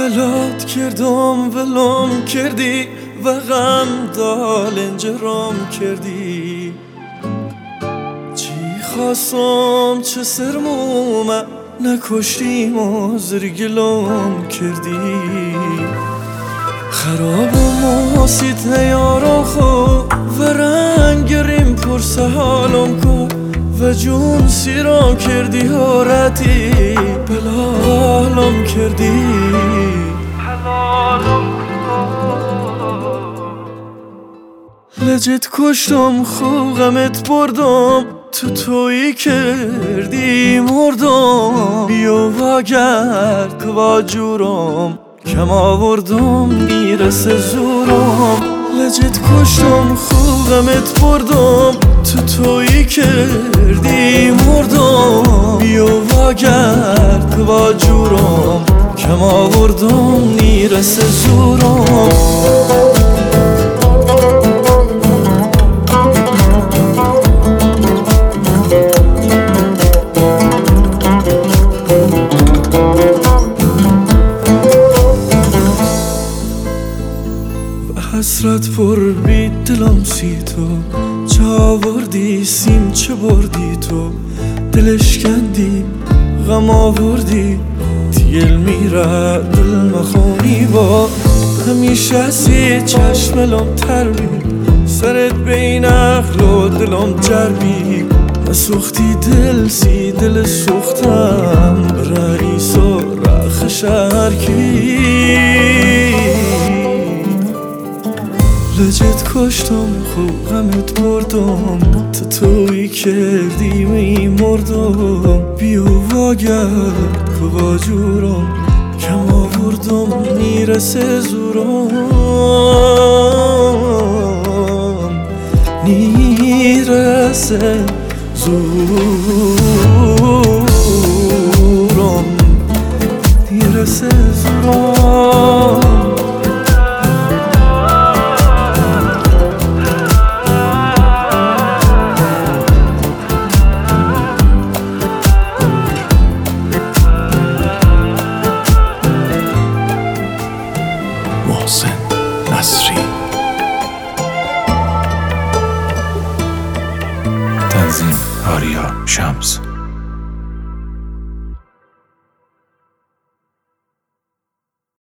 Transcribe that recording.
بلاد کردم ولم کردی و غم دالنج رام کردی. چی خواستم چه سرمومه نکشتیم و زرگلم کردی. خرابم و سیت نیارا خو و رنگریم پرسه حالم کو و جون سیرا کردی حارتی بلالم کردی. لجت کشتم خو غمت بردم تو تویی کردی مردم. بیا و گرد کوا جورم کم آوردم میرسه زورم. لجت کشتم خو غمت بردم تو تویی کردی مردم. بیا و گرد کوا جورم کم آوردم میرسه زورم. حسرت پر بید دلم سی تو چه آوردی سیم چه بردی تو. دلش کندی غم آوردی دیل میره دل مخونی با. همیشه سی چشم لم تر بید سرت بین عقل و دلم جربی. نسوختی دل سی دل سوختم رئیس و رخ شهرکی. لجت کشتم خو غمت بردم تو تویی کردی میمردم. بیا و گرد کوا جورم کم آوردم میرسه زورم. میرسه زورم میرسه زورم. محسن نصری. تنظیم آریا شمس.